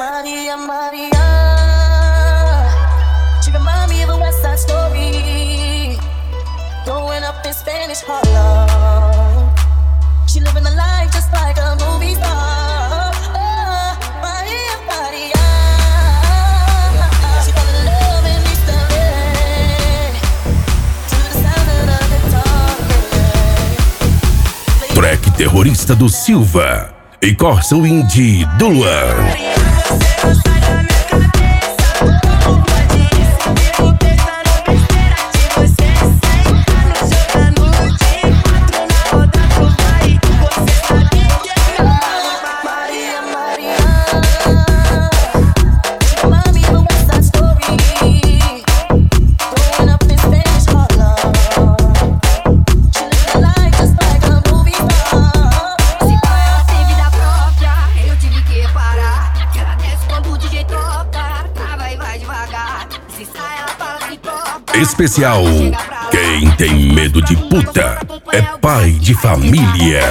Maria, Maria. She remind me of a West Side Story. Growing up in Spanish Harlem. She living a life just like a movie star. Oh, Maria, Maria. She fell in love in East LA. To the sound of the guitar. Track Terrorista do Silva e Corsa Indie do Luan. Especial, quem tem medo de puta é pai de família.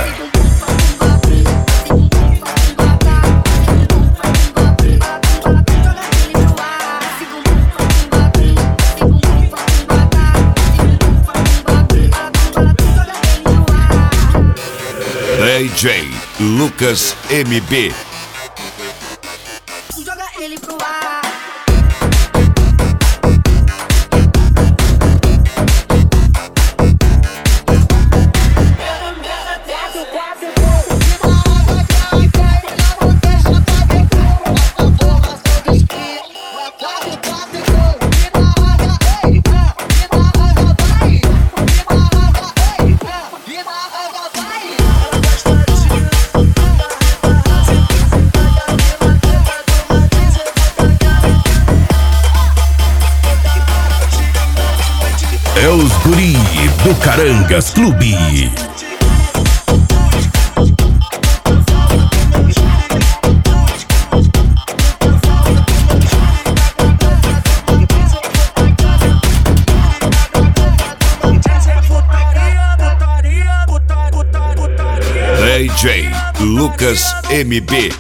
DJ Lucas MB. Joga ele pro ar. É os guri do Carangas Clube. DJ Lucas MB.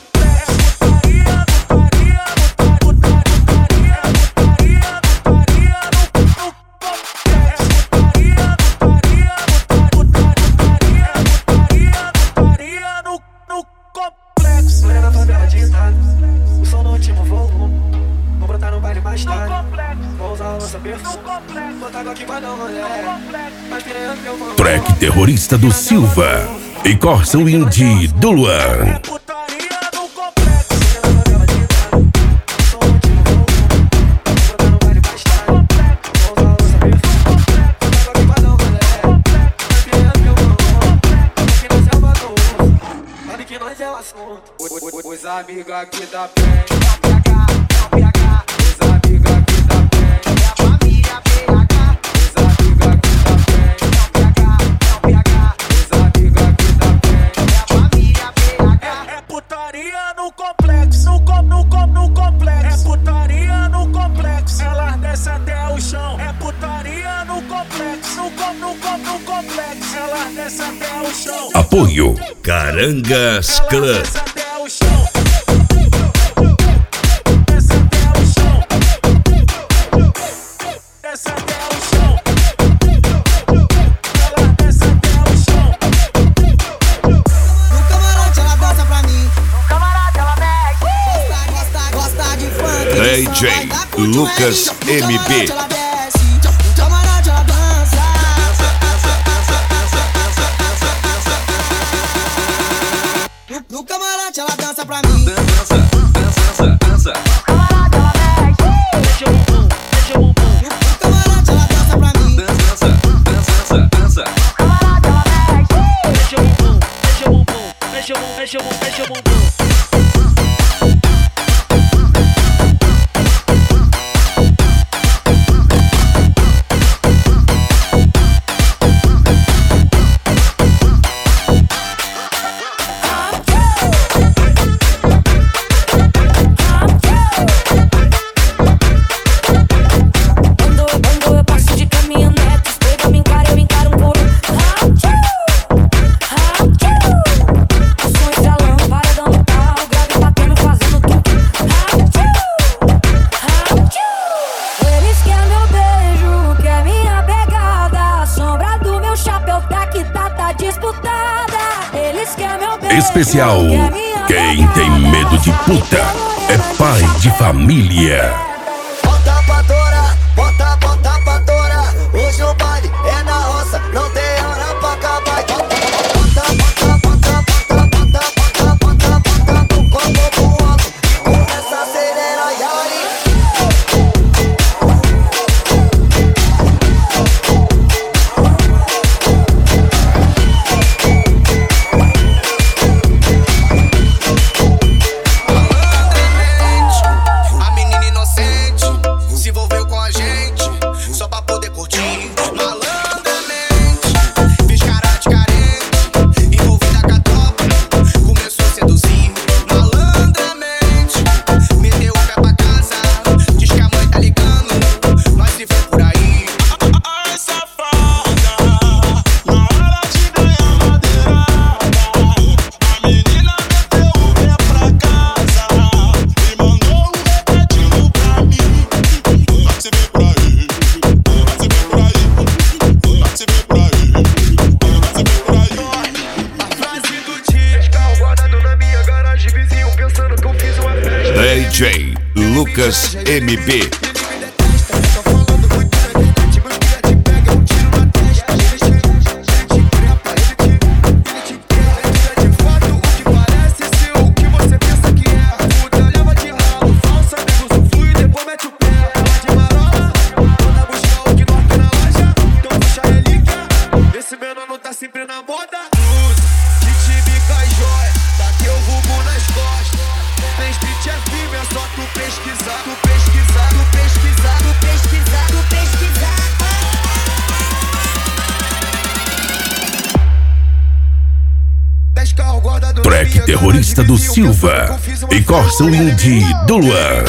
Track Terrorista do Silva e Corsa Indie do Luan. Os amigos aqui da PEN, os amigos aqui da PEN, a família PH. Os amigos aqui da PEN, os amigos aqui da PEN, a família PH. É putaria no complexo, no complexo. É putaria no complexo, ela desce até o chão. É putaria no complexo, no complexo. Ela desce até o chão. Apoio Carangas Club. DJ Lucas MB. No camarote ela dança pra mim. Dança. Deixa o bumbum. No camarote ela dança pra mim. Dança. Deixa o bumbum. Sonho da lâmpada. Especial Quem Tem Medo de Puta é Pai de Família. Bota pra torar. Hoje o baile é na roça, não tem hora pra acabar. Começa a acelerar e aí. A menina inocente se envolveu com a gente só pra poder curtir. Malandramente fiz cara de carente, envolvida com a tropa, começou a seduzir. Malandramente meteu o pé pra casa, diz que a mãe tá ligando, nós se vê por aí. Ai, safada, na hora de ganhar madeirada, a menina meteu o pé pra casa e mandou um recadinho pra mim. Nós se vê por aí, nós se vê por aí, nós se vê por aí, nós se vê por aí. A frase do dia: carro guardado na minha garagem, vizinho pensando que eu fiz uma festa. DJ Lucas MB. Sempre na moda, de time com as joias, daqui eu vulgo nas costas. Tem street é firme, é só tu pesquisar, tu pesquisar, tu pesquisar, tu pesquisar, tu pesquisar. Dez carros guardados na Track minha terrorista do garagem, vizinho Silva pensando que eu fiz uma e Corsa festa. Indy do Luan.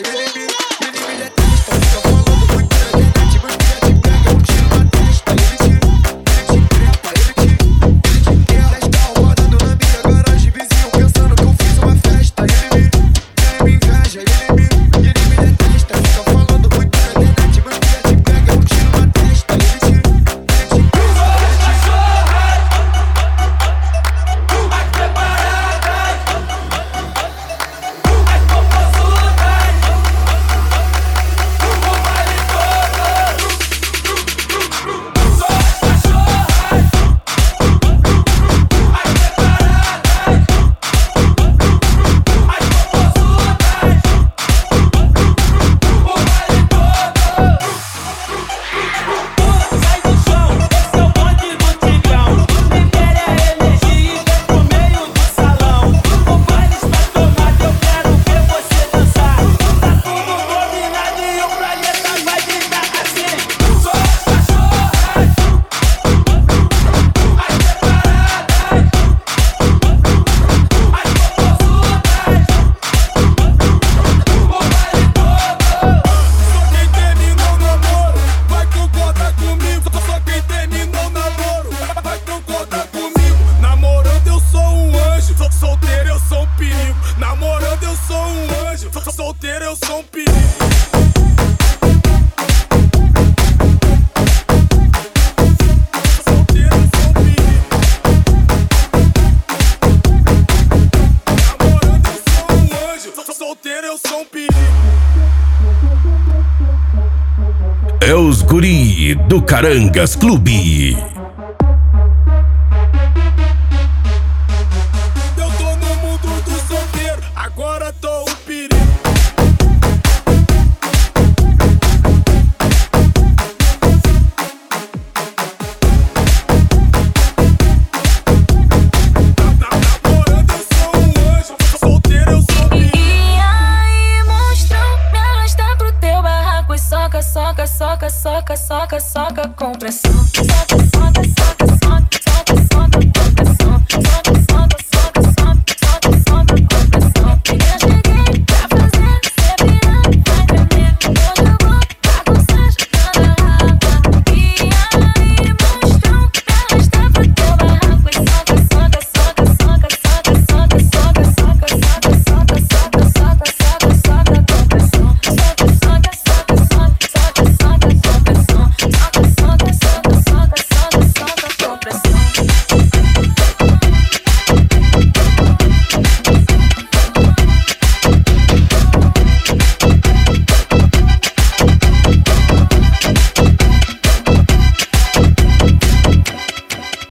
Solteiro eu sou um perigo. Solteiro eu sou um perigo. Namorando eu sou um anjo. Solteiro eu sou um perigo. É os guri do Carangas Clube. Eu tô no mundo do solteiro, agora tô um perigo. Namorando eu sou um anjo, solteiro eu sou um perigo. E aí, monstrão, me arrasta pro teu barraco e soca, soca, soca, soca, soca, soca com pressão. Soca,